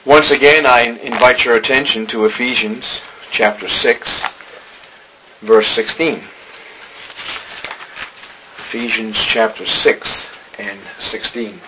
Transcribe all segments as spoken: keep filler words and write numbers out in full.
Once again, I invite your attention to Ephesians chapter six, verse sixteen. Ephesians chapter six and sixteen.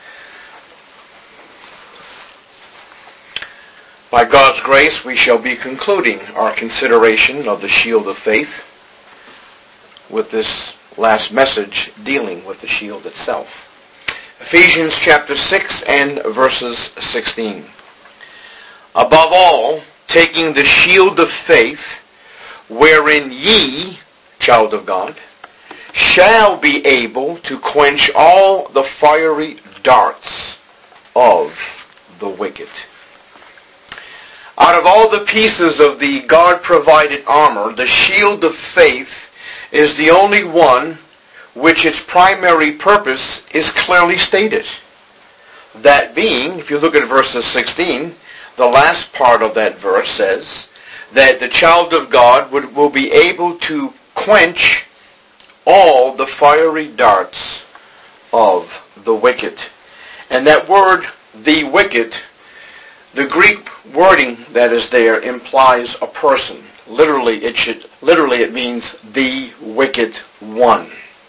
By God's grace, we shall be concluding our consideration of the shield of faith with this last message dealing with the shield itself. Ephesians chapter six and verses sixteen. Above all, taking the shield of faith, wherein ye, child of God, shall be able to quench all the fiery darts of the wicked. Out of all the pieces of the God-provided armor, the shield of faith is the only one which its primary purpose is clearly stated. That being, if you look at verses sixteen, the last part of that verse says that the child of God would, will be able to quench all the fiery darts of the wicked. And that word, the wicked, the Greek wording that is there implies a person. Literally, it should, literally it means the wicked one.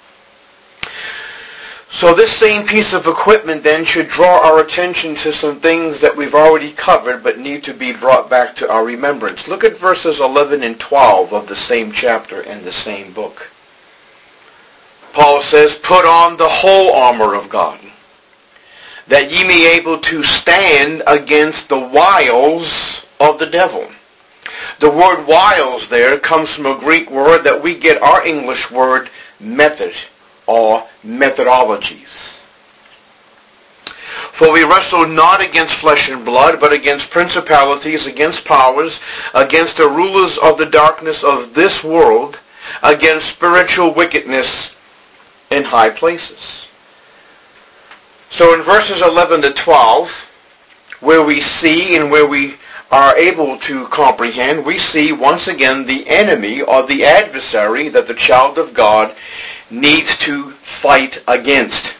So this same piece of equipment then should draw our attention to some things that we've already covered but need to be brought back to our remembrance. Look at verses eleven and twelve of the same chapter in the same book. Paul says, "Put on the whole armor of God, that ye may be able to stand against the wiles of the devil." The word wiles there comes from a Greek word that we get our English word method or methodologies. For we wrestle not against flesh and blood, but against principalities, against powers, against the rulers of the darkness of this world, against spiritual wickedness in high places. So in verses eleven to twelve, where we see and where we are able to comprehend, we see once again the enemy or the adversary that the child of God needs to fight against.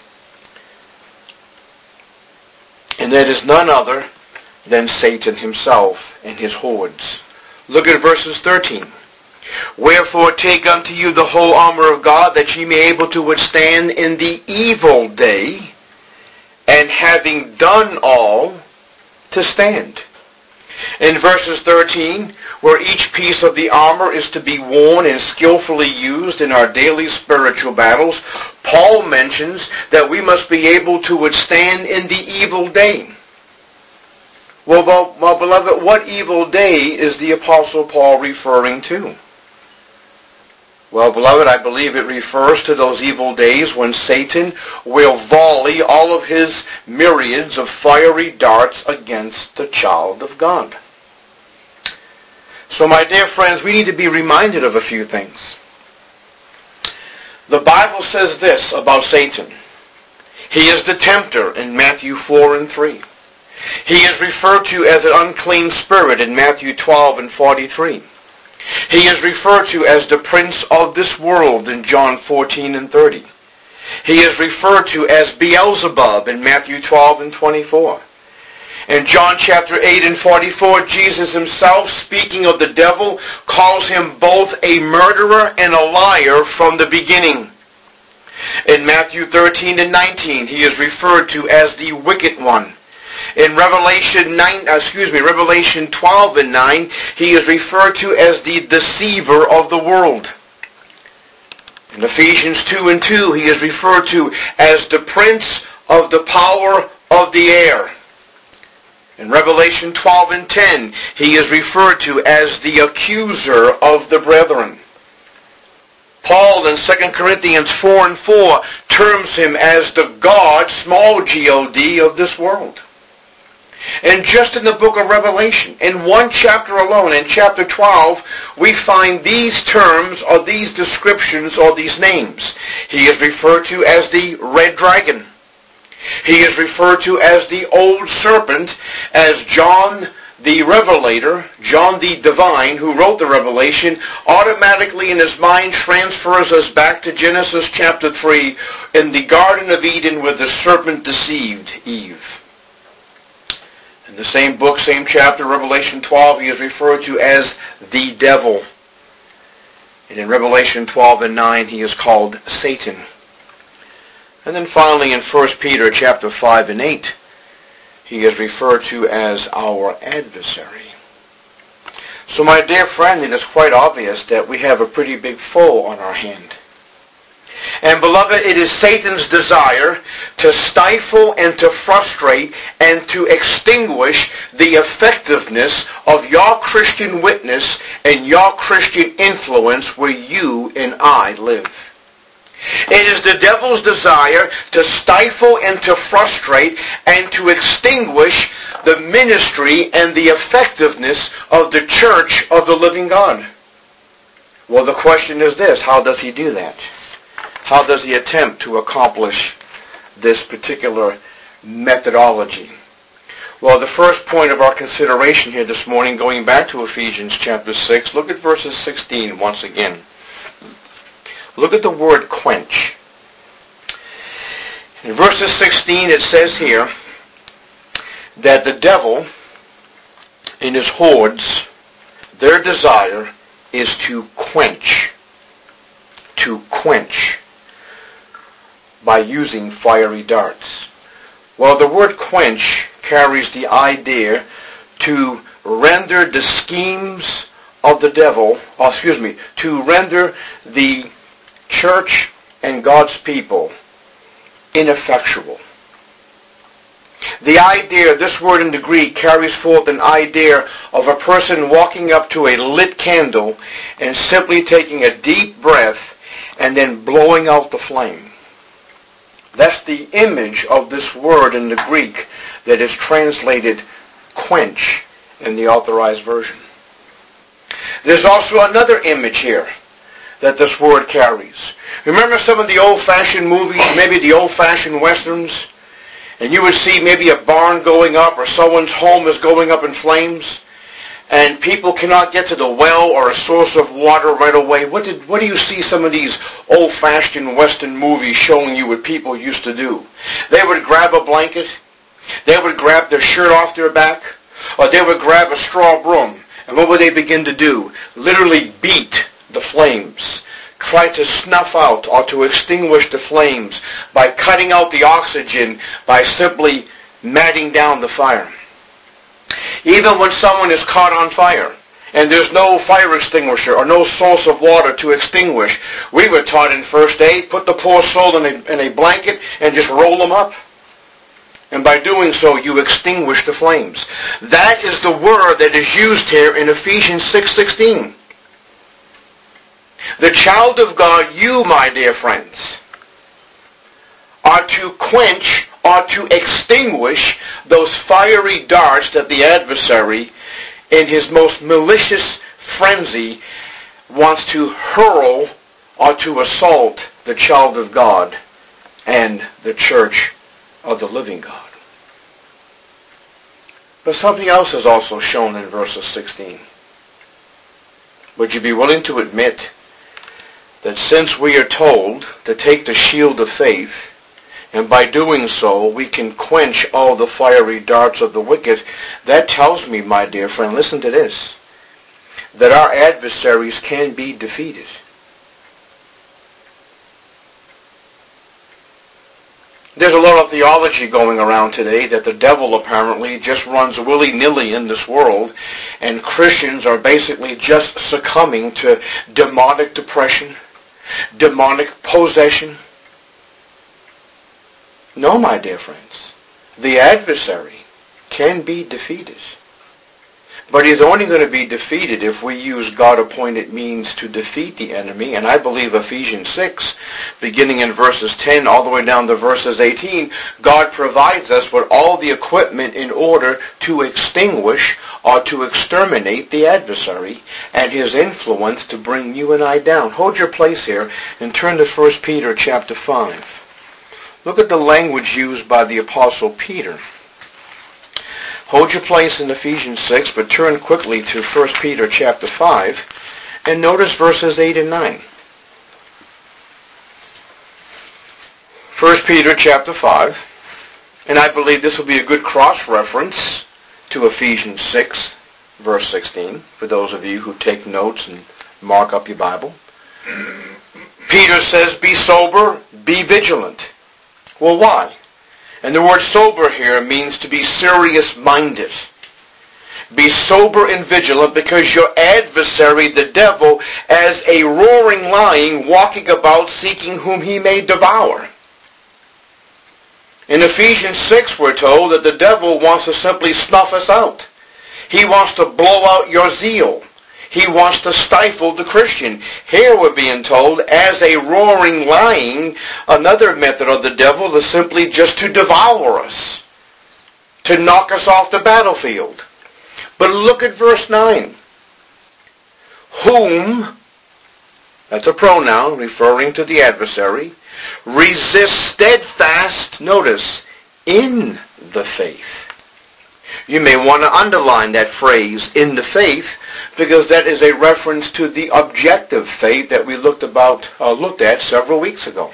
And that is none other than Satan himself and his hordes. Look at verses thirteen. "Wherefore take unto you the whole armor of God, that ye may be able to withstand in the evil day, and having done all, to stand." In verses thirteen, where each piece of the armor is to be worn and skillfully used in our daily spiritual battles, Paul mentions that we must be able to withstand in the evil day. Well, well, well, beloved, what evil day is the Apostle Paul referring to? Well, beloved, I believe it refers to those evil days when Satan will volley all of his myriads of fiery darts against the child of God. So, my dear friends, we need to be reminded of a few things. The Bible says this about Satan. He is the tempter in Matthew four and three. He is referred to as an unclean spirit in Matthew twelve and forty-three. He is referred to as the prince of this world in John fourteen and thirty. He is referred to as Beelzebub in Matthew twelve and twenty-four. In John chapter eight and forty-four, Jesus himself, speaking of the devil, calls him both a murderer and a liar from the beginning. In Matthew thirteen and nineteen, he is referred to as the wicked one. In Revelation nine, excuse me, Revelation twelve and nine, he is referred to as the deceiver of the world. In Ephesians two and two, he is referred to as the prince of the power of the air. In Revelation twelve and ten, he is referred to as the accuser of the brethren. Paul in Second Corinthians four and four terms him as the God, small G O D, of this world. And just in the book of Revelation, in one chapter alone, in chapter twelve, we find these terms or these descriptions or these names. He is referred to as the red dragon. He is referred to as the old serpent, as John the Revelator, John the Divine, who wrote the Revelation, automatically in his mind transfers us back to Genesis chapter three, in the Garden of Eden where the serpent deceived Eve. In the same book, same chapter, Revelation twelve, he is referred to as the devil. And in Revelation twelve and nine, he is called Satan. And then finally in First Peter chapter five and eight, he is referred to as our adversary. So my dear friend, it is quite obvious that we have a pretty big foe on our hand. And beloved, it is Satan's desire to stifle and to frustrate and to extinguish the effectiveness of your Christian witness and your Christian influence where you and I live. It is the devil's desire to stifle and to frustrate and to extinguish the ministry and the effectiveness of the church of the living God. Well, the question is this: how does he do that? How does he attempt to accomplish this particular methodology? Well, the first point of our consideration here this morning, going back to Ephesians chapter six, look at verses sixteen once again. Look at the word quench. In verses sixteen it says here that the devil and his hordes, their desire is to quench, to quench by using fiery darts. Well, the word quench carries the idea to render the schemes of the devil, or excuse me, to render the church and God's people ineffectual. The idea, this word in the Greek carries forth an idea of a person walking up to a lit candle and simply taking a deep breath and then blowing out the flame. That's the image of this word in the Greek that is translated quench in the Authorized Version. There's also another image here that this word carries. Remember some of the old-fashioned movies, maybe the old-fashioned westerns, and you would see maybe a barn going up or someone's home is going up in flames, and people cannot get to the well or a source of water right away. What did what do you see some of these old-fashioned western movies showing you what people used to do? They would grab a blanket, they would grab their shirt off their back, or they would grab a straw broom, and what would they begin to do? Literally beat the flames, try to snuff out or to extinguish the flames by cutting out the oxygen, by simply matting down the fire. Even when someone is caught on fire and there's no fire extinguisher or no source of water to extinguish, we were taught in first aid, put the poor soul in a, in a blanket and just roll them up. And by doing so, you extinguish the flames. That is the word that is used here in Ephesians six sixteen. The child of God, you, my dear friends, are to quench or to extinguish those fiery darts that the adversary, in his most malicious frenzy, wants to hurl or to assault the child of God and the church of the living God. But something else is also shown in verses sixteen. Would you be willing to admit that since we are told to take the shield of faith, and by doing so we can quench all the fiery darts of the wicked, that tells me, my dear friend, listen to this, that our adversaries can be defeated. There's a lot of theology going around today that the devil apparently just runs willy-nilly in this world, and Christians are basically just succumbing to demonic depression, demonic possession. No, my dear friends, the adversary can be defeated. But he's only going to be defeated if we use God-appointed means to defeat the enemy. And I believe Ephesians six, beginning in verses ten all the way down to verses eighteen, God provides us with all the equipment in order to extinguish or to exterminate the adversary and his influence to bring you and I down. Hold your place here and turn to First Peter chapter five. Look at the language used by the Apostle Peter. Hold your place in Ephesians six, but turn quickly to First Peter chapter five, and notice verses eight and nine. First Peter chapter five, and I believe this will be a good cross-reference to Ephesians six, verse sixteen, for those of you who take notes and mark up your Bible. Peter says, be sober, be vigilant. Well, why? And the word sober here means to be serious-minded. Be sober and vigilant because your adversary, the devil, as a roaring lion, walking about seeking whom he may devour. In Ephesians six, we're told that the devil wants to simply snuff us out. He wants to blow out your zeal. He wants to stifle the Christian. Here we're being told, as a roaring lion, another method of the devil is simply just to devour us, to knock us off the battlefield. But look at verse nine. Whom, that's a pronoun referring to the adversary, resist steadfast, notice, in the faith. You may want to underline that phrase, in the faith, because that is a reference to the objective faith that we looked about, uh, looked at several weeks ago.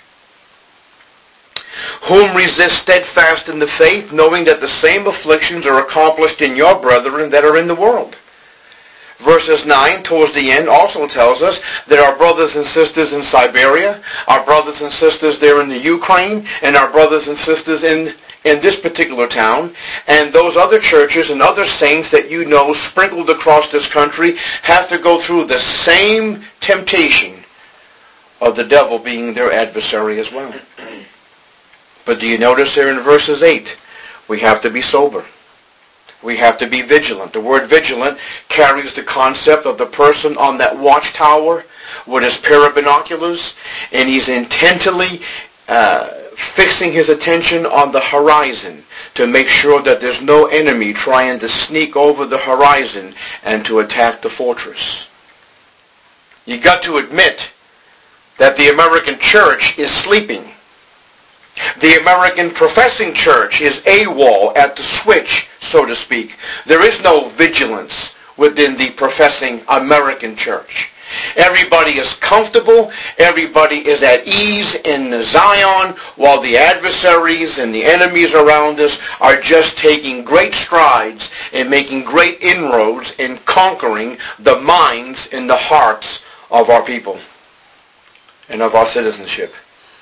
Whom resist steadfast in the faith, knowing that the same afflictions are accomplished in your brethren that are in the world. Verses nine, towards the end, also tells us that our brothers and sisters in Siberia, our brothers and sisters there in the Ukraine, and our brothers and sisters in in this particular town, and those other churches and other saints that you know sprinkled across this country have to go through the same temptation of the devil being their adversary as well. But do you notice there in verses eight, we have to be sober. We have to be vigilant. The word vigilant carries the concept of the person on that watchtower with his pair of binoculars, and he's intently uh, fixing his attention on the horizon to make sure that there's no enemy trying to sneak over the horizon and to attack the fortress. You got to admit that the American church is sleeping. The American professing church is AWOL at the switch, so to speak. There is no vigilance within the professing American church. Everybody is comfortable. Everybody is at ease in Zion, while the adversaries and the enemies around us are just taking great strides and making great inroads in conquering the minds and the hearts of our people and of our citizenship.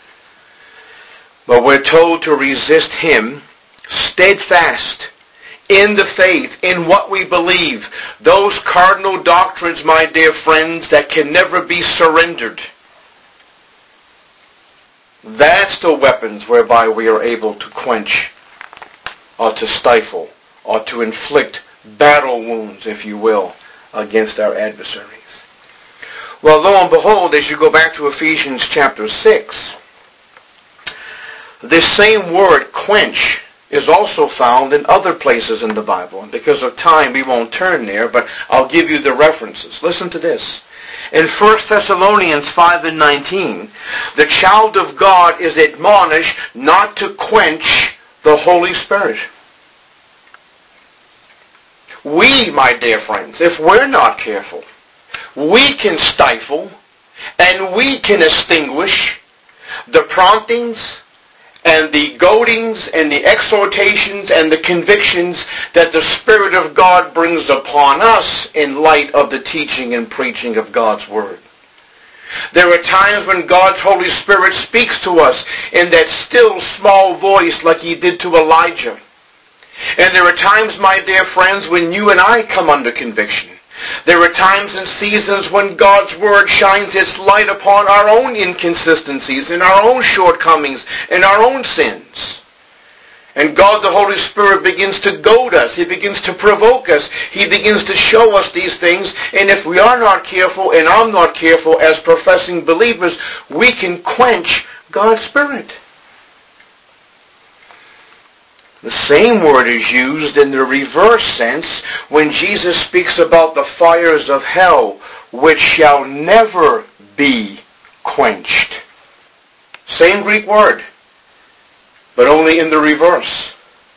But we're told to resist him steadfast in the faith, in what we believe. Those cardinal doctrines, my dear friends, that can never be surrendered. That's the weapons whereby we are able to quench or to stifle or to inflict battle wounds, if you will, against our adversaries. Well, lo and behold, as you go back to Ephesians chapter six, this same word, quench, is also found in other places in the Bible. And because of time, we won't turn there, but I'll give you the references. Listen to this. In First Thessalonians five and nineteen, the child of God is admonished not to quench the Holy Spirit. We, my dear friends, if we're not careful, we can stifle and we can extinguish the promptings and the goadings and the exhortations and the convictions that the Spirit of God brings upon us in light of the teaching and preaching of God's Word. There are times when God's Holy Spirit speaks to us in that still small voice like he did to Elijah. And there are times, my dear friends, when you and I come under conviction. There are times and seasons when God's Word shines its light upon our own inconsistencies and our own shortcomings and our own sins. And God the Holy Spirit begins to goad us. He begins to provoke us. He begins to show us these things. And if we are not careful, and I'm not careful as professing believers, we can quench God's Spirit. The same word is used in the reverse sense when Jesus speaks about the fires of hell, which shall never be quenched. Same Greek word, but only in the reverse.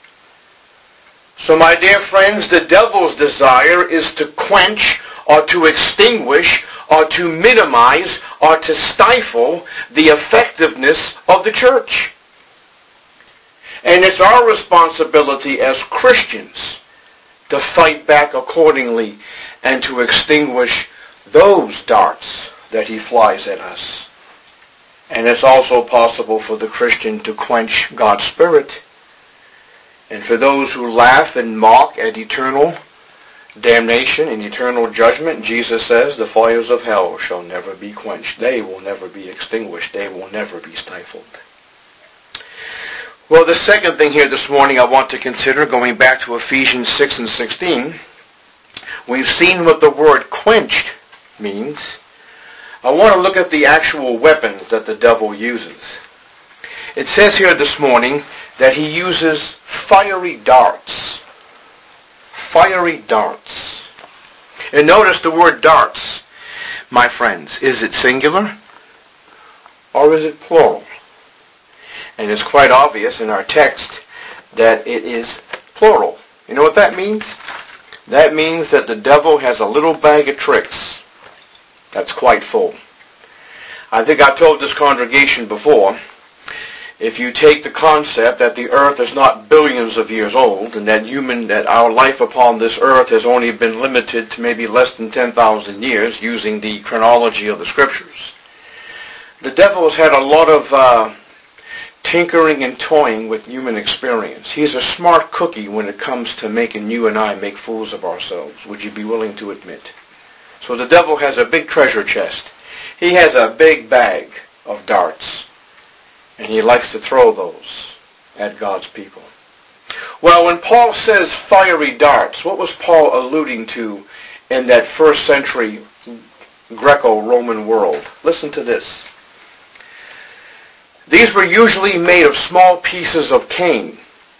So my dear friends, the devil's desire is to quench or to extinguish or to minimize or to stifle the effectiveness of the church. And it's our responsibility as Christians to fight back accordingly and to extinguish those darts that he flies at us. And it's also possible for the Christian to quench God's Spirit. And for those who laugh and mock at eternal damnation and eternal judgment, Jesus says, the fires of hell shall never be quenched. They will never be extinguished. They will never be stifled. Well, the second thing here this morning I want to consider, going back to Ephesians six and sixteen, we've seen what the word quenched means. I want to look at the actual weapons that the devil uses. It says here this morning that he uses fiery darts. Fiery darts. And notice the word darts, my friends. Is it singular or is it plural? And it's quite obvious in our text that it is plural. You know what that means? That means that the devil has a little bag of tricks that's quite full. I think I told this congregation before, if you take the concept that the earth is not billions of years old, and that human, that our life upon this earth has only been limited to maybe less than ten thousand years, using the chronology of the scriptures, the devil has had a lot of uh, tinkering and toying with human experience. He's a smart cookie when it comes to making you and I make fools of ourselves. Would you be willing to admit? So the devil has a big treasure chest. He has a big bag of darts. And he likes to throw those at God's people. Well, when Paul says fiery darts, what was Paul alluding to in that first century Greco-Roman world? Listen to this. These were usually made of small pieces of cane.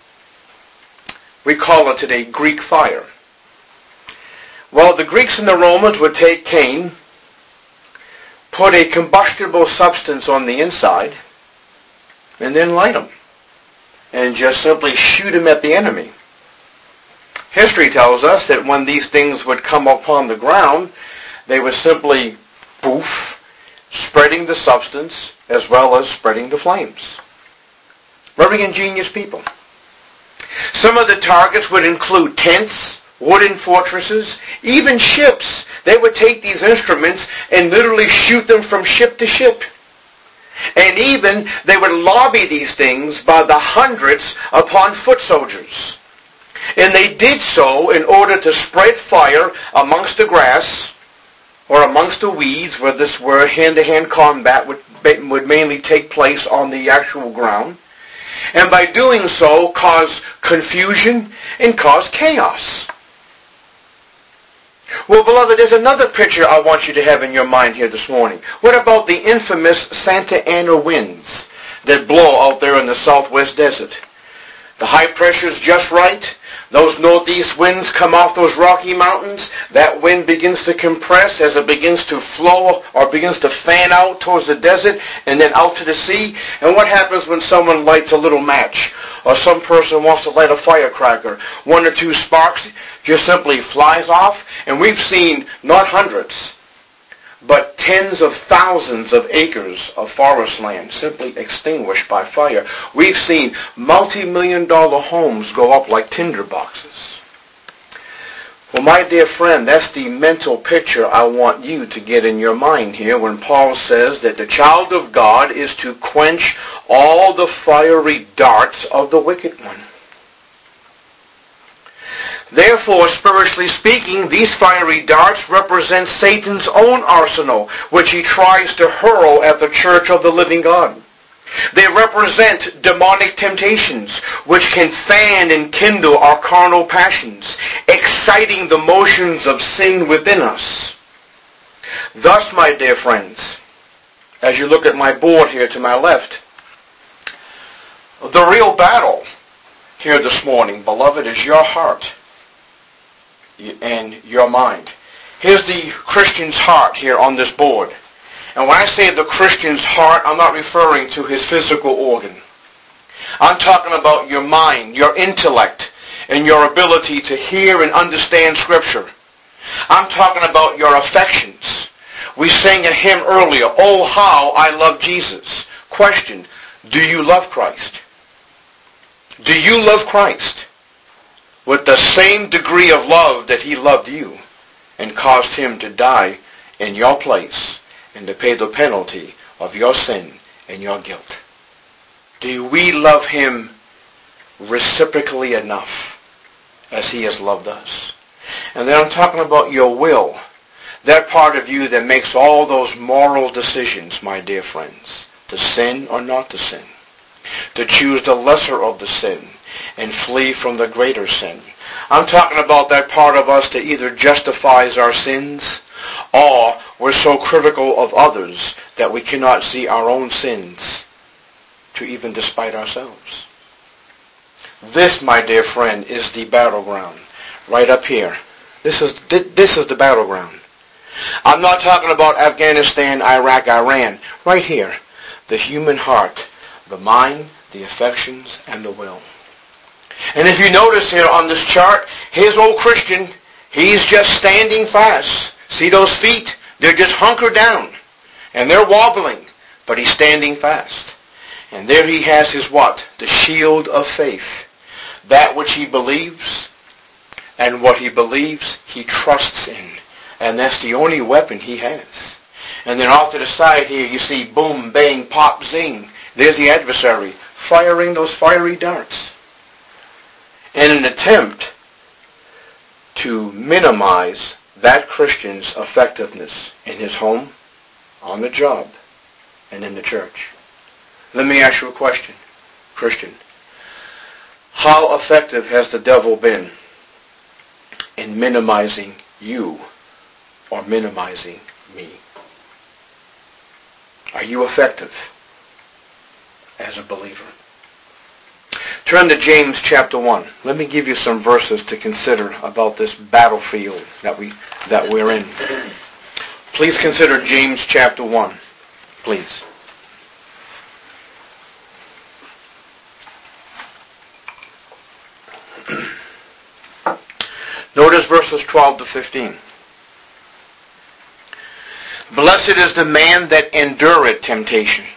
We call it today Greek fire. Well, the Greeks and the Romans would take cane, put a combustible substance on the inside, and then light them, and just simply shoot them at the enemy. History tells us that when these things would come upon the ground, they would simply poof, spreading the substance as well as spreading the flames. Very ingenious people. Some of the targets would include tents, wooden fortresses, even ships. They would take these instruments and literally shoot them from ship to ship. And even they would lobby these things by the hundreds upon foot soldiers. And they did so in order to spread fire amongst the grass or amongst the weeds, where this where hand-to-hand combat would, would mainly take place on the actual ground. And by doing so, cause confusion and cause chaos. Well, beloved, there's another picture I want you to have in your mind here this morning. What about the infamous Santa Ana winds that blow out there in the southwest desert? The high pressure's just right. Those northeast winds come off those Rocky Mountains. That wind begins to compress as it begins to flow or begins to fan out towards the desert and then out to the sea. And what happens when someone lights a little match or some person wants to light a firecracker? One or two sparks just simply flies off. And we've seen not hundreds, but tens of thousands of acres of forest land simply extinguished by fire. We've seen multi-million dollar homes go up like tinder boxes. Well, my dear friend, that's the mental picture I want you to get in your mind here when Paul says that the child of God is to quench all the fiery darts of the wicked one. Therefore, spiritually speaking, these fiery darts represent Satan's own arsenal, which he tries to hurl at the church of the living God. They represent demonic temptations, which can fan and kindle our carnal passions, exciting the motions of sin within us. Thus, my dear friends, as you look at my board here to my left, the real battle here this morning, beloved, is your heart and your mind. Here's the Christian's heart here on this board. And when I say the Christian's heart, I'm not referring to his physical organ. I'm talking about your mind, your intellect, and your ability to hear and understand Scripture. I'm talking about your affections. We sang a hymn earlier, "Oh, how I love Jesus." Question, do you love Christ? Do you love Christ with the the same degree of love that he loved you and caused him to die in your place and to pay the penalty of your sin and your guilt? Do we love him reciprocally enough as he has loved us? And then I'm talking about your will, that part of you that makes all those moral decisions, my dear friends, to sin or not to sin, to choose the lesser of the sin and flee from the greater sin. I'm talking about that part of us that either justifies our sins or we're so critical of others that we cannot see our own sins to even despite ourselves. This, my dear friend, is the battleground. Right up here. This is, this is the battleground. I'm not talking about Afghanistan, Iraq, Iran. Right here. The human heart, the mind, the affections, and the will. And if you notice here on this chart, here's old Christian. He's just standing fast. See those feet? They're just hunkered down. And they're wobbling. But he's standing fast. And there he has his what? The shield of faith. That which he believes. And what he believes, he trusts in. And that's the only weapon he has. And then off to the side here, you see boom, bang, pop, zing. There's the adversary firing those fiery darts. In an attempt to minimize that Christian's effectiveness in his home, on the job, and in the church. Let me ask you a question, Christian. How effective has the devil been in minimizing you or minimizing me? Are you effective as a believer? Turn to James chapter one. Let me give you some verses to consider about this battlefield that we that we're in. Please consider James chapter one, please. Notice verses twelve to fifteen. Blessed is the man that endureth temptation.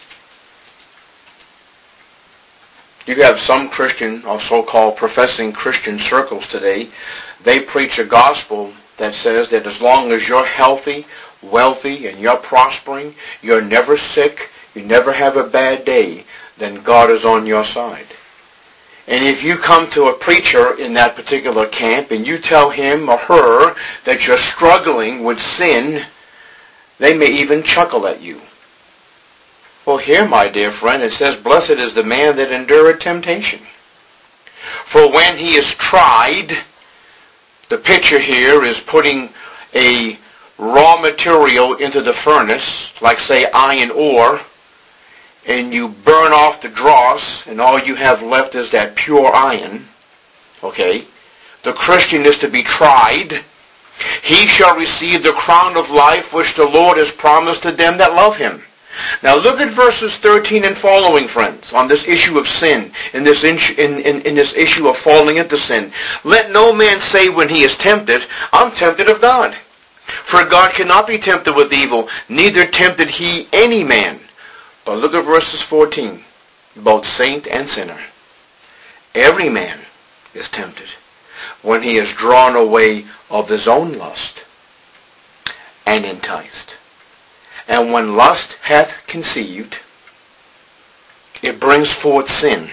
You have some Christian or so-called professing Christian circles today. They preach a gospel that says that as long as you're healthy, wealthy, and you're prospering, you're never sick, you never have a bad day, then God is on your side. And if you come to a preacher in that particular camp and you tell him or her that you're struggling with sin, they may even chuckle at you. Well, here, my dear friend, it says, blessed is the man that endureth temptation. For when he is tried, the picture here is putting a raw material into the furnace, like, say, iron ore, and you burn off the dross, and all you have left is that pure iron. Okay? The Christian is to be tried. He shall receive the crown of life which the Lord has promised to them that love him. Now look at verses thirteen and following, friends, on this issue of sin, in this, in, in, in this issue of falling into sin. Let no man say when he is tempted, I'm tempted of God. For God cannot be tempted with evil, neither tempted he any man. But look at verses fourteen, both saint and sinner. Every man is tempted when he is drawn away of his own lust and enticed. And when lust hath conceived, it brings forth sin.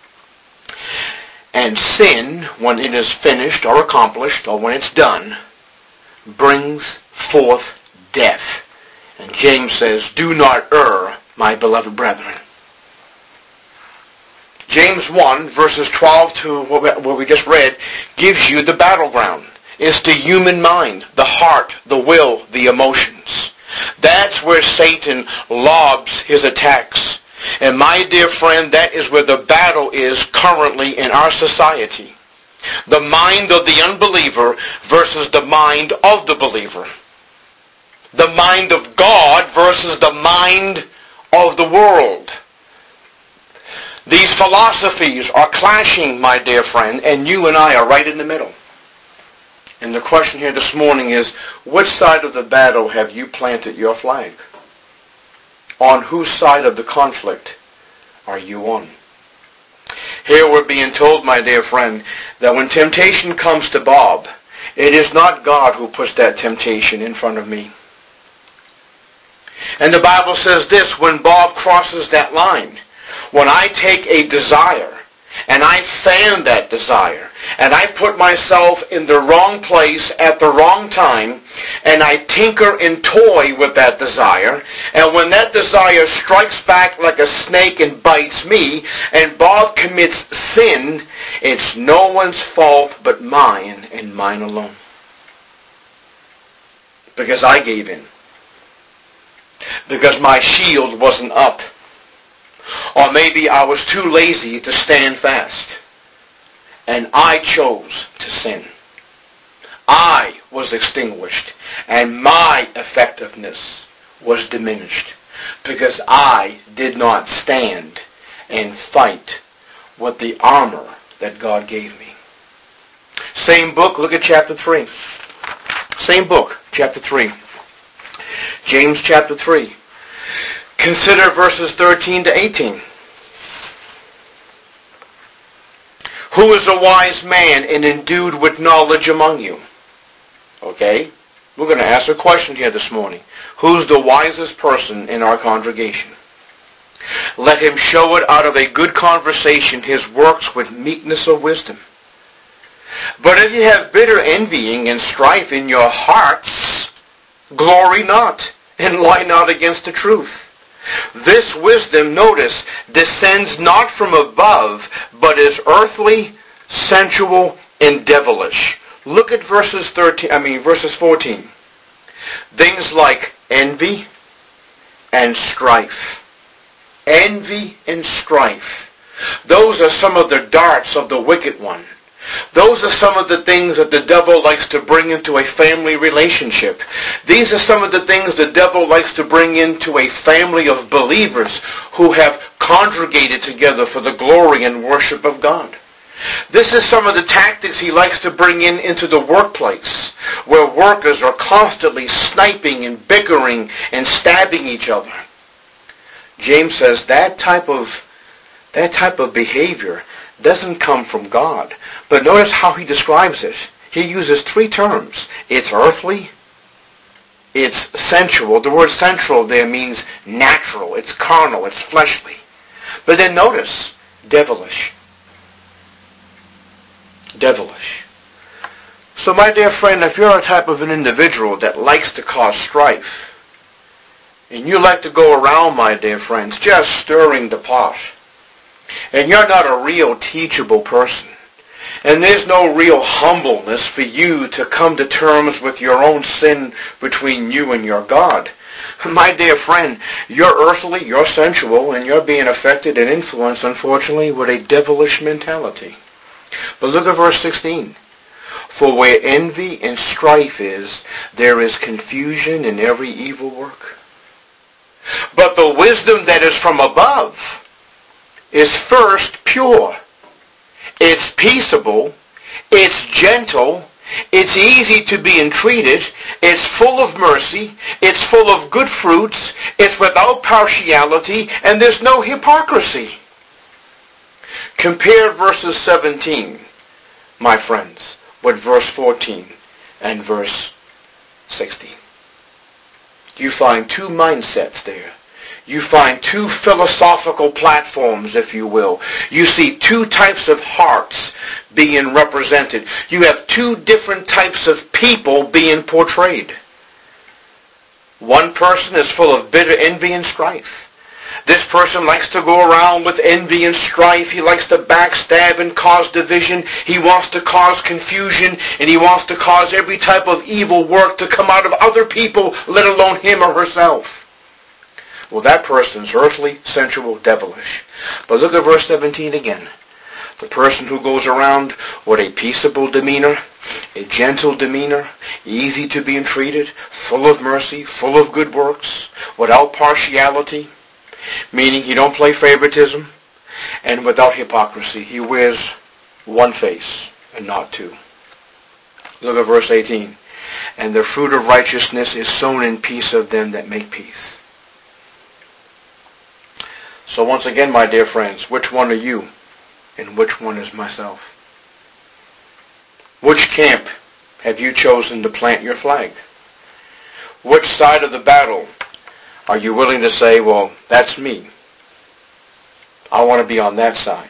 And sin, when it is finished or accomplished, or when it's done, brings forth death. And James says, do not err, my beloved brethren. James one, verses twelve to what we just read, gives you the battleground. It's the human mind, the heart, the will, the emotions. That's where Satan lobs his attacks. And my dear friend, that is where the battle is currently in our society. The mind of the unbeliever versus the mind of the believer. The mind of God versus the mind of the world. These philosophies are clashing, my dear friend, and you and I are right in the middle. And the question here this morning is, which side of the battle have you planted your flag? On whose side of the conflict are you on? Here we're being told, my dear friend, that when temptation comes to Bob, it is not God who puts that temptation in front of me. And the Bible says this, when Bob crosses that line, when I take a desire and I fan that desire and I put myself in the wrong place at the wrong time and I tinker and toy with that desire, and when that desire strikes back like a snake and bites me and Bob commits sin, it's no one's fault but mine and mine alone. Because I gave in. Because my shield wasn't up. Or maybe I was too lazy to stand fast. And I chose to sin. I was extinguished. And my effectiveness was diminished. Because I did not stand and fight with the armor that God gave me. Same book, look at chapter three. Same book, chapter three. James chapter three. Consider verses thirteen to eighteen. Who is a wise man and endued with knowledge among you? Okay? We're going to ask a question here this morning. Who's the wisest person in our congregation? Let him show it out of a good conversation, his works with meekness of wisdom. But if you have bitter envying and strife in your hearts, glory not, and lie not against the truth. This wisdom, notice, descends not from above, but is earthly, sensual, and devilish. Look at verses thirteen. I mean verses fourteen. Things like envy and strife. Envy and strife. Those are some of the darts of the wicked one. Those are some of the things that the devil likes to bring into a family relationship. These are some of the things the devil likes to bring into a family of believers who have congregated together for the glory and worship of God. This is some of the tactics he likes to bring in into the workplace, where workers are constantly sniping and bickering and stabbing each other. James says that type of that type of behavior doesn't come from God. But notice how he describes it. He uses three terms. It's earthly. It's sensual. The word sensual there means natural. It's carnal. It's fleshly. But then notice, devilish. Devilish. So my dear friend, if you're a type of an individual that likes to cause strife, and you like to go around, my dear friends, just stirring the pot, and you're not a real teachable person, and there's no real humbleness for you to come to terms with your own sin between you and your God, my dear friend, you're earthly, you're sensual, and you're being affected and influenced, unfortunately, with a devilish mentality. But look at verse sixteen. For where envy and strife is, there is confusion in every evil work. But the wisdom that is from above is first pure. It's peaceable. It's gentle. It's easy to be entreated. It's full of mercy. It's full of good fruits. It's without partiality. And there's no hypocrisy. Compare verses seventeen, my friends, with verse fourteen and verse sixteen. You find two mindsets there. You find two philosophical platforms, if you will. You see two types of hearts being represented. You have two different types of people being portrayed. One person is full of bitter envy and strife. This person likes to go around with envy and strife. He likes to backstab and cause division. He wants to cause confusion, and he wants to cause every type of evil work to come out of other people, let alone him or herself. Well, that person's earthly, sensual, devilish. But look at verse seventeen again. The person who goes around with a peaceable demeanor, a gentle demeanor, easy to be entreated, full of mercy, full of good works, without partiality, meaning he don't play favoritism, and without hypocrisy. He wears one face and not two. Look at verse eighteen. And the fruit of righteousness is sown in peace of them that make peace. So once again, my dear friends, which one are you and which one is myself? Which camp have you chosen to plant your flag? Which side of the battle are you willing to say, well, that's me. I want to be on that side.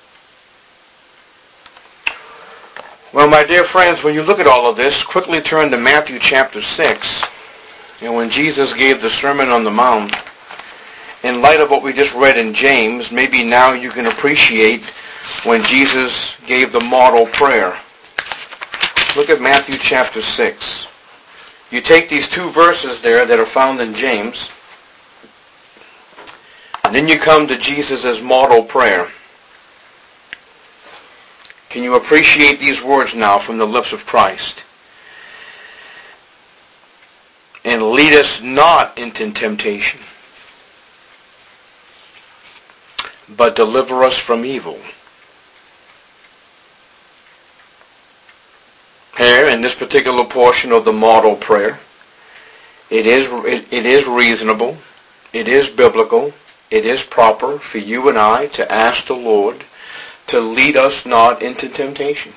Well, my dear friends, when you look at all of this, quickly turn to Matthew chapter six. And when Jesus gave the Sermon on the Mount, in light of what we just read in James, maybe now you can appreciate when Jesus gave the model prayer. Look at Matthew chapter six. You take these two verses there that are found in James, and then you come to Jesus' model prayer. Can you appreciate these words now from the lips of Christ? And lead us not into temptation, but deliver us from evil. Here, in this particular portion of the model prayer, it is, it, it is reasonable, it is biblical, it is proper for you and I to ask the Lord to lead us not into temptation.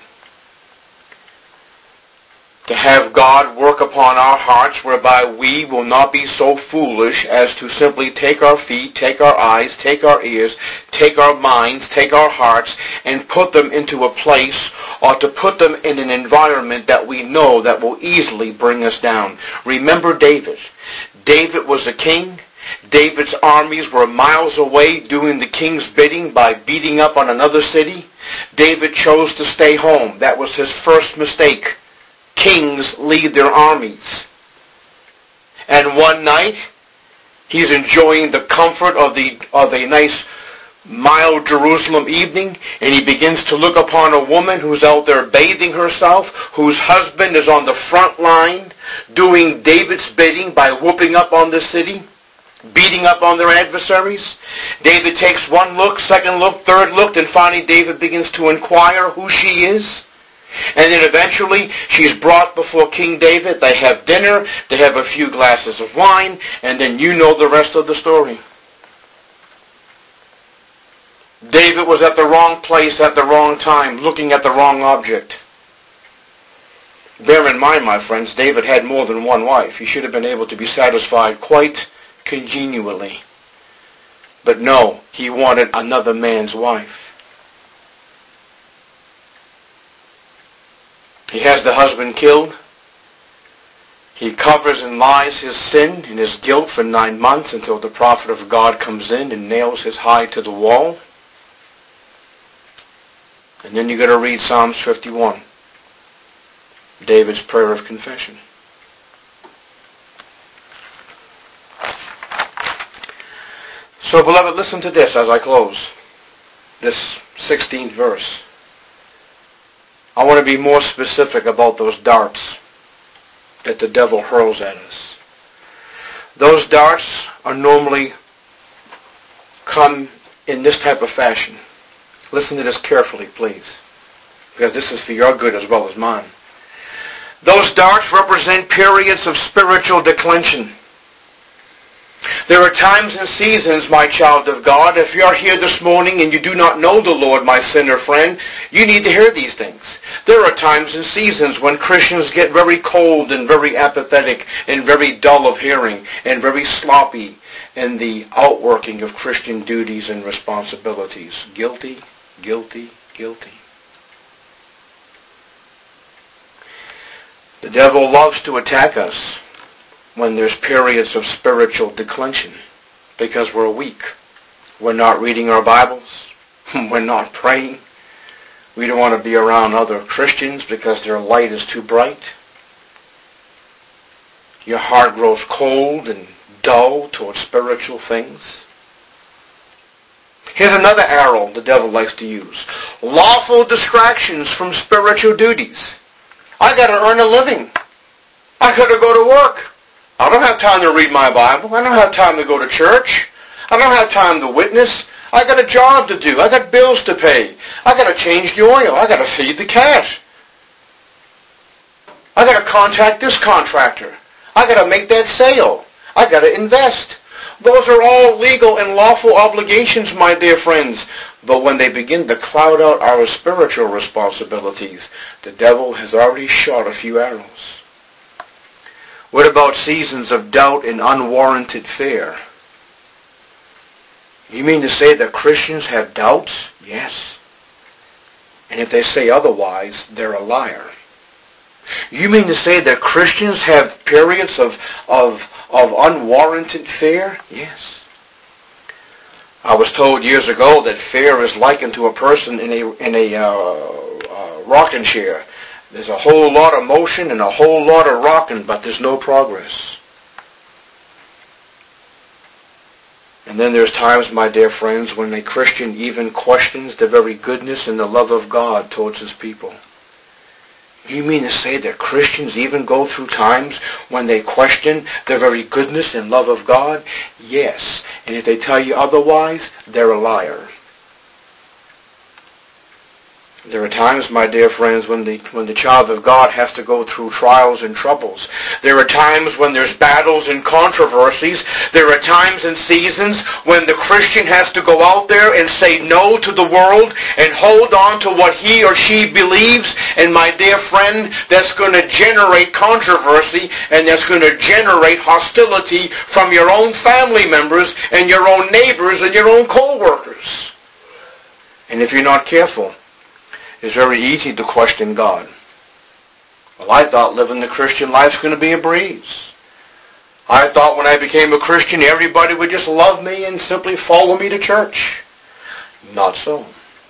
To have God work upon our hearts whereby we will not be so foolish as to simply take our feet, take our eyes, take our ears, take our minds, take our hearts, and put them into a place or to put them in an environment that we know that will easily bring us down. Remember David. David was a king. David's armies were miles away doing the king's bidding by beating up on another city. David chose to stay home. That was his first mistake. Kings lead their armies. And one night, he's enjoying the comfort of the of a nice, mild Jerusalem evening, and he begins to look upon a woman who's out there bathing herself, whose husband is on the front line doing David's bidding by whooping up on the city, beating up on their adversaries. David takes one look, second look, third look, and finally David begins to inquire who she is. And then eventually she's brought before King David. They have dinner, they have a few glasses of wine, and then you know the rest of the story. David was at the wrong place at the wrong time, looking at the wrong object. Bear in mind, my friends, David had more than one wife. He should have been able to be satisfied quite congenially. But no, he wanted another man's wife. He has the husband killed. He covers and lies his sin and his guilt for nine months until the prophet of God comes in and nails his hide to the wall. And then you got to read Psalms fifty-one, David's prayer of confession. So, beloved, listen to this as I close this sixteenth verse. I want to be more specific about those darts that the devil hurls at us. Those darts are normally come in this type of fashion. Listen to this carefully, please, because this is for your good as well as mine. Those darts represent periods of spiritual declension. There are times and seasons, my child of God, if you're here this morning and you do not know the Lord, my sinner friend, you need to hear these things. There are times and seasons when Christians get very cold and very apathetic and very dull of hearing and very sloppy in the outworking of Christian duties and responsibilities. Guilty, guilty, guilty. The devil loves to attack us when there's periods of spiritual declension, because we're weak. We're not reading our Bibles. We're not praying. We don't want to be around other Christians because their light is too bright. Your heart grows cold and dull towards spiritual things. Here's another arrow the devil likes to use. Lawful distractions from spiritual duties. I got to earn a living. I got to go to work. I don't have time to read my Bible. I don't have time to go to church. I don't have time to witness. I got a job to do. I got bills to pay. I got to change the oil. I got to feed the cat. I got to contact this contractor. I got to make that sale. I got to invest. Those are all legal and lawful obligations, my dear friends. But when they begin to cloud out our spiritual responsibilities, the devil has already shot a few arrows. What about seasons of doubt and unwarranted fear? You mean to say that Christians have doubts? Yes. And if they say otherwise, they're a liar. You mean to say that Christians have periods of, of, of unwarranted fear? Yes. I was told years ago that fear is likened to a person in a, in a uh, uh, rocking chair. There's a whole lot of motion and a whole lot of rocking, but there's no progress. And then there's times, my dear friends, when a Christian even questions the very goodness and the love of God towards his people. You mean to say that Christians even go through times when they question the very goodness and love of God? Yes. And if they tell you otherwise, they're a liar. There are times, my dear friends, when the when the child of God has to go through trials and troubles. There are times when there's battles and controversies. There are times and seasons when the Christian has to go out there and say no to the world and hold on to what he or she believes. And my dear friend, that's going to generate controversy and that's going to generate hostility from your own family members and your own neighbors and your own co-workers. And if you're not careful, it's very easy to question God. Well, I thought living the Christian life's going to be a breeze. I thought when I became a Christian, everybody would just love me and simply follow me to church. Not so.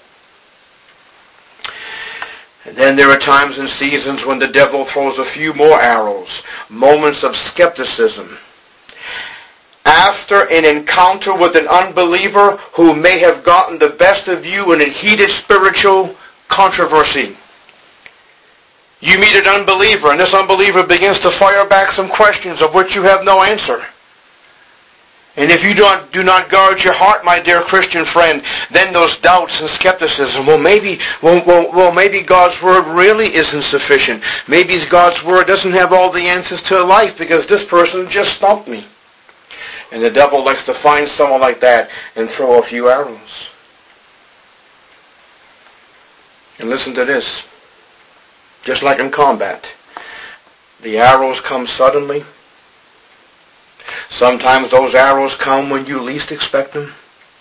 And then there are times and seasons when the devil throws a few more arrows, moments of skepticism. After an encounter with an unbeliever who may have gotten the best of you in a heated spiritual controversy, you meet an unbeliever, and this unbeliever begins to fire back some questions of which you have no answer. And if you don't, do not guard your heart, my dear Christian friend, then those doubts and skepticism, well maybe, well, well, well maybe God's Word really isn't sufficient. Maybe God's Word doesn't have all the answers to life because this person just stumped me. And the devil likes to find someone like that and throw a few arrows. And listen to this. Just like in combat, the arrows come suddenly. Sometimes those arrows come when you least expect them.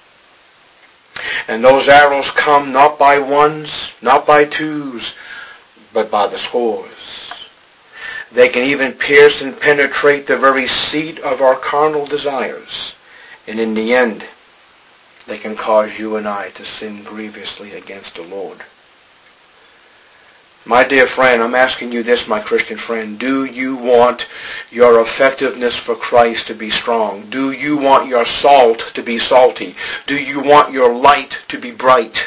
And those arrows come not by ones, not by twos, but by the scores. They can even pierce and penetrate the very seat of our carnal desires. And in the end, they can cause you and I to sin grievously against the Lord. My dear friend, I'm asking you this, my Christian friend. Do you want your effectiveness for Christ to be strong? Do you want your salt to be salty? Do you want your light to be bright?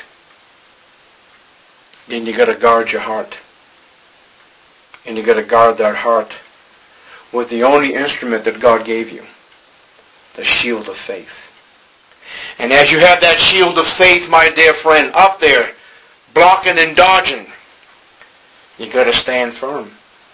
Then you got to guard your heart. And you got to guard that heart with the only instrument that God gave you, the shield of faith. And as you have that shield of faith, my dear friend, up there, blocking and dodging, you got to stand firm.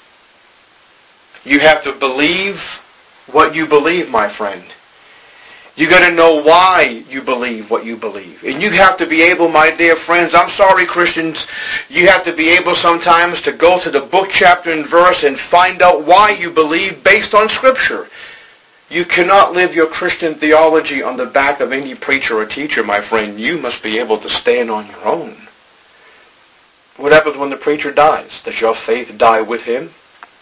You have to believe what you believe, my friend. You got to know why you believe what you believe. And you have to be able, my dear friends, I'm sorry, Christians, you have to be able sometimes to go to the book, chapter, and verse and find out why you believe based on Scripture. You cannot live your Christian theology on the back of any preacher or teacher, my friend. You must be able to stand on your own. What happens when the preacher dies? Does your faith die with him?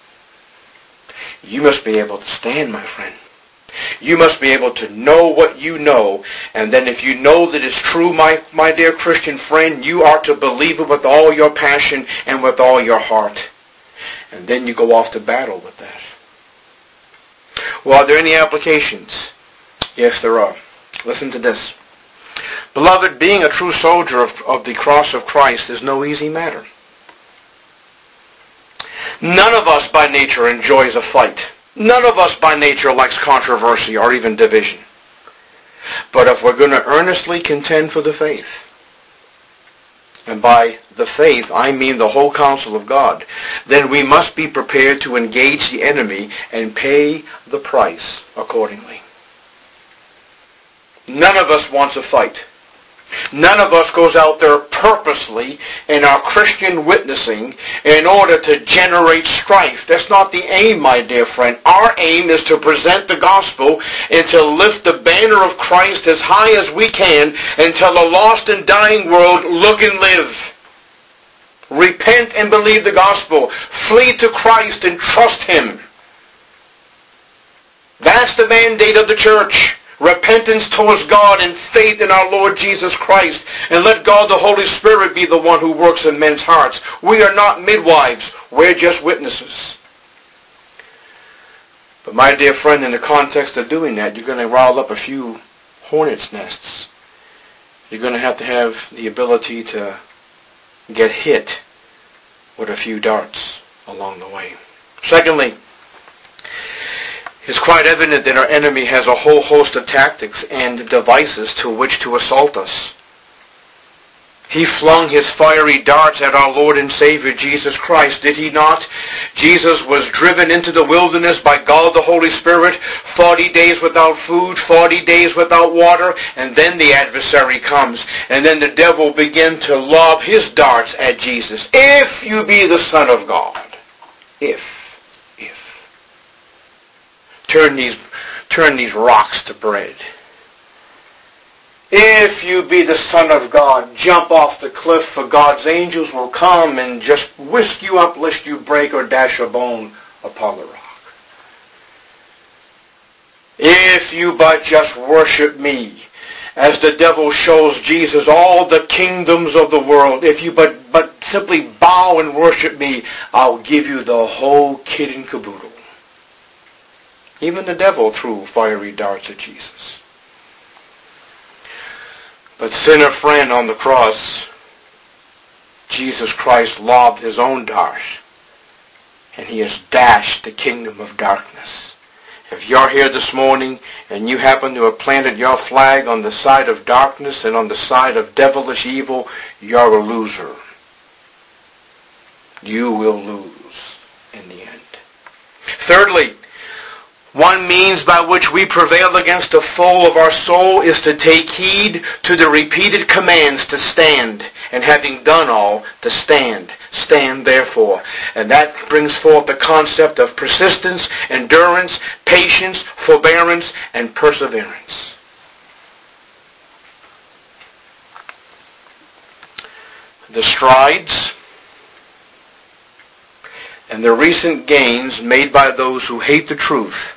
You must be able to stand, my friend. You must be able to know what you know, and then if you know that it's true, my, my dear Christian friend, you are to believe it with all your passion and with all your heart. And then you go off to battle with that. Well, are there any applications? Yes, there are. Listen to this. Beloved, being a true soldier of, of the cross of Christ is no easy matter. None of us by nature enjoys a fight. None of us by nature likes controversy or even division. But if we're going to earnestly contend for the faith, and by the faith I mean the whole counsel of God, then we must be prepared to engage the enemy and pay the price accordingly. None of us wants a fight. None of us goes out there purposely in our Christian witnessing in order to generate strife. That's not the aim, my dear friend. Our aim is to present the gospel and to lift the banner of Christ as high as we can until the lost and dying world look and live. Repent and believe the gospel. Flee to Christ and trust Him. That's the mandate of the church. Repentance towards God and faith in our Lord Jesus Christ. And let God the Holy Spirit be the one who works in men's hearts. We are not midwives. We're just witnesses. But my dear friend, in the context of doing that, you're going to rile up a few hornets' nests. You're going to have to have the ability to get hit with a few darts along the way. Secondly, it's quite evident that our enemy has a whole host of tactics and devices to which to assault us. He flung his fiery darts at our Lord and Savior Jesus Christ, did he not? Jesus was driven into the wilderness by God the Holy Spirit, forty days without food, forty days without water, and then the adversary comes. And then the devil began to lob his darts at Jesus. If you be the Son of God. If. If. Turn these, turn these rocks to bread. If you be the Son of God, jump off the cliff, for God's angels will come and just whisk you up lest you break or dash a bone upon the rock. If you but just worship me, as the devil shows Jesus all the kingdoms of the world, if you but, but simply bow and worship me, I'll give you the whole kit and caboodle. Even the devil threw fiery darts at Jesus. But sinner friend, on the cross, Jesus Christ lobbed his own dart, and he has dashed the kingdom of darkness. If you're here this morning and you happen to have planted your flag on the side of darkness and on the side of devilish evil, you're a loser. You will lose in the end. Thirdly, one means by which we prevail against the foe of our soul is to take heed to the repeated commands to stand, and having done all, to stand. Stand therefore. And that brings forth the concept of persistence, endurance, patience, forbearance, and perseverance. The strides and the recent gains made by those who hate the truth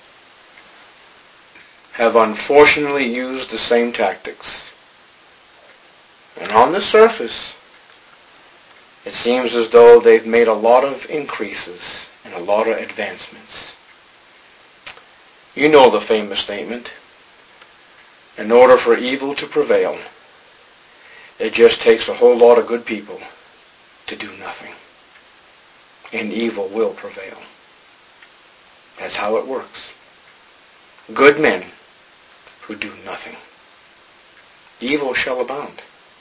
have unfortunately used the same tactics. And on the surface, it seems as though they've made a lot of increases and a lot of advancements. You know the famous statement, in order for evil to prevail, it just takes a whole lot of good people to do nothing. And evil will prevail. That's how it works. Good men who do nothing. Evil shall abound.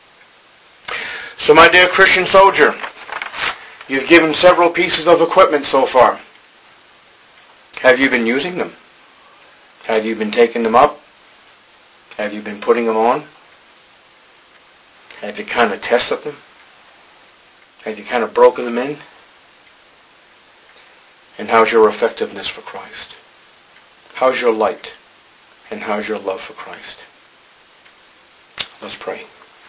So my dear Christian soldier, you've given several pieces of equipment so far. Have you been using them? Have you been taking them up? Have you been putting them on? Have you kind of tested them? Have you kind of broken them in? And how's your effectiveness for Christ? How's your light? And how's your love for Christ? Let's pray.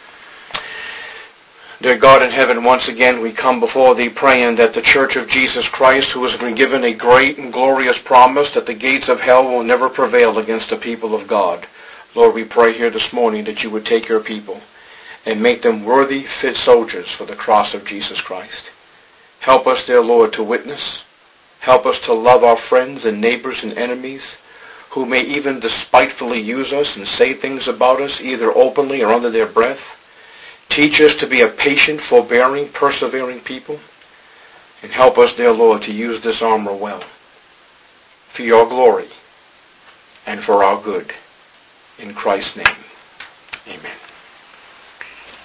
Dear God in heaven, once again we come before Thee praying that the Church of Jesus Christ, who has been given a great and glorious promise that the gates of hell will never prevail against the people of God. Lord, we pray here this morning that You would take Your people and make them worthy, fit soldiers for the cross of Jesus Christ. Help us, dear Lord, to witness. Help us to love our friends and neighbors and enemies who may even despitefully use us and say things about us, either openly or under their breath. Teach us to be a patient, forbearing, persevering people. And help us, dear Lord, to use this armor well for Your glory and for our good. In Christ's name, amen.